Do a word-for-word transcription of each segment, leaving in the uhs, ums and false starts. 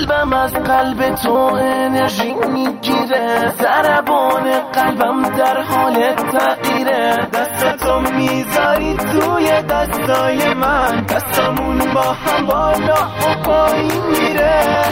قلبم از قلب تو انرژی میگیره، ضربان قلبم در حال تغییره. دستاتو میذاری توی دستای من، دستامون با هم بالا و پایین میره.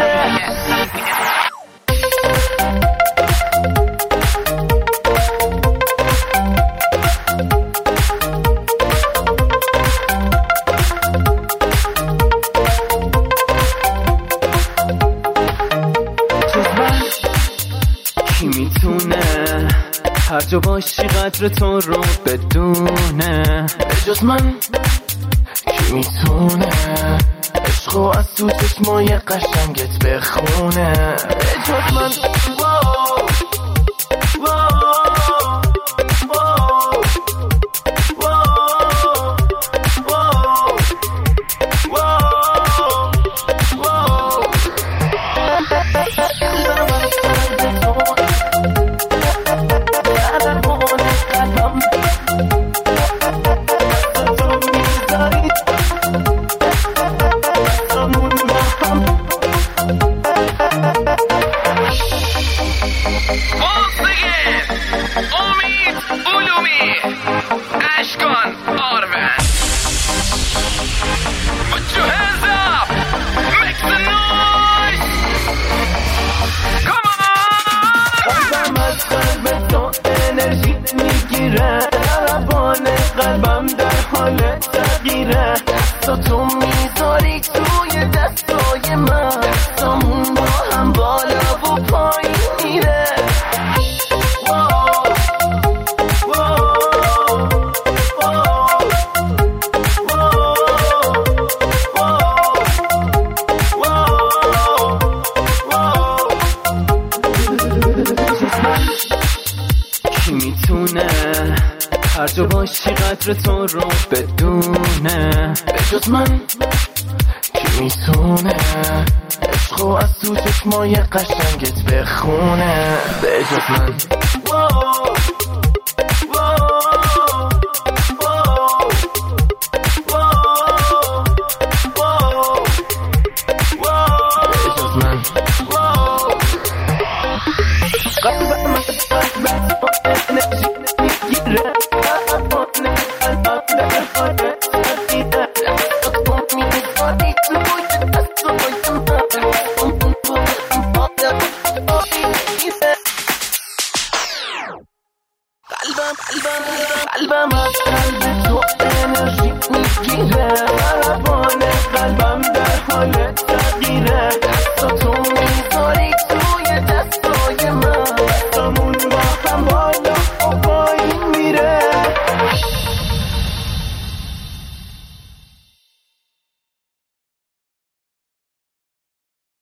کی میتونه هر جا باشی قدر تو رو بدونه؟ بجز من کی میتونه عشقو از تو چشمای قشنگت بخونه؟ بجز من واو واو واو واو واو واو واو. ضربان قلبم در حال تغییره. تو میذاری توی دستای من، دستامون با هم بالا و پایین میره. کی میتونه هر جا باشی قدر تو رو بدونه؟ بجز من کی میتونه عشقو از تو چشمای قشنگت بخونه؟ بجز من واو قلبم از قلب تو انرژی میگیره، ضربان قلبم در حال تغییره. دستاتو میذاری